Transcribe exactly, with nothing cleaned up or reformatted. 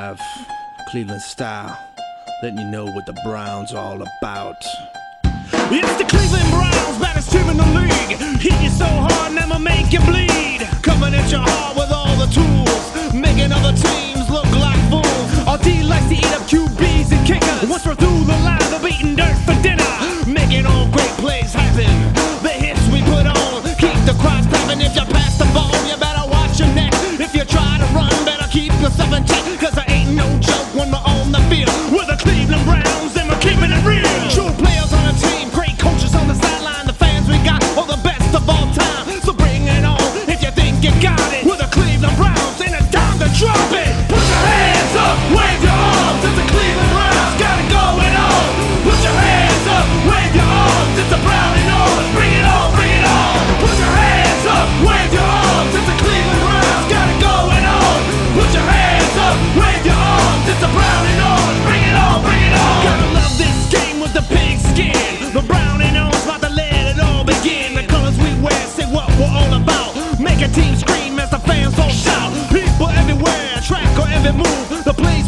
five, Cleveland style, letting you know what the Browns are all about. It's the Cleveland Browns, baddest team in the league. Hit you so hard, never make you bleed. Coming at your heart with all the tools, making other teams look like fools. Our D likes to eat up Q Bs and kickers. Once we're through the line, they'll be eating dirt for dinner. Making all great plays happen. The hits we put on keep the crowds clapping. If you pass the ball, you better watch your neck. If you try to run, better keep yourself in check. Cause there ain't no joke when we're on the field. We're the Cleveland Browns and we're keeping it real. True players on the team, great coaches on the sideline. The fans we got are the best of all time. So bring it on if you think you got it. We're the Cleveland Browns and it's time to drop it. Put your hands up, wave your arms. It's the Cleveland Browns, got it going on. Put your hands up, wave your arms. It's the brown and orange, bring it on, bring it on. Put your hands up, wave your arms. It's the Cleveland Browns, got it going on. Put your hands up, wave your arms. It's the brown and orange, bring it on, bring it on. Gotta love this game with the pig skin. The brown and orange, about to let it all begin. The colors we wear say what we're all about. Make a team scream as the fans all shout. People everywhere, track or every move. The play